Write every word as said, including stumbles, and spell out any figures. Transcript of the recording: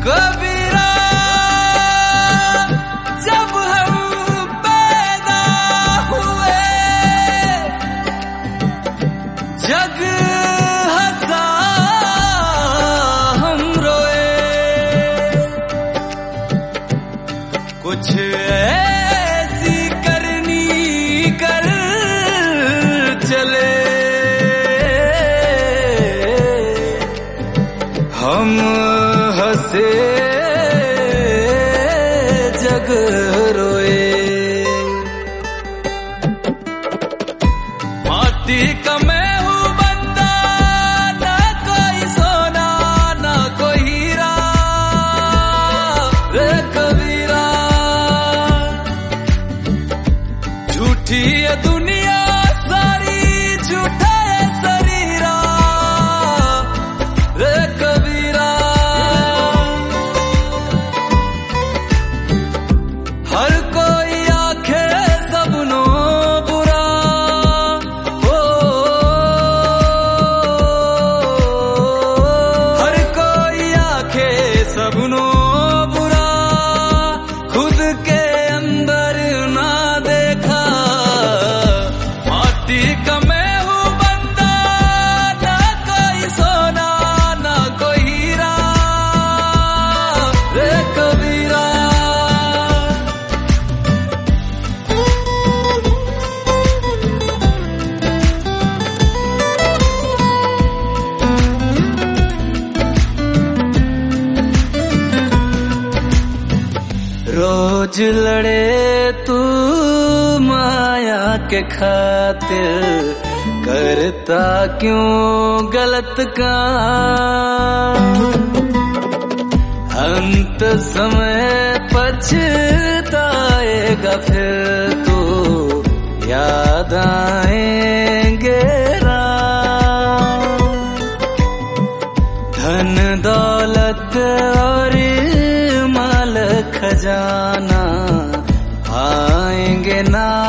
कबीरा जब हम पैदा हुए जग हंसा हम रोए, कुछ ऐसी करनी कर चले हम हंसे जग रोए। माटी का मैं हूँ बंदा, ना कोई सोना ना कोई हीरा रे कबीरा। झूठी है दुनिया सारी, झूठा है शरीरा रे कबीरा। हर कोई आखे सबनो बुरा हो, हर कोई आखे सबनो बुरा, खुद के अंदर ना देखा। माटी का मैं हूँ बंदा, ना कोई सोना ना कोई हीरा रे कबीरा। रोज लड़े तू माया के खातिर, करता क्यों गलत काम। अंत समय पछताएगा फिर तू, याद आएंगे राम। धन दौलत और माल खजाना आएंगे ना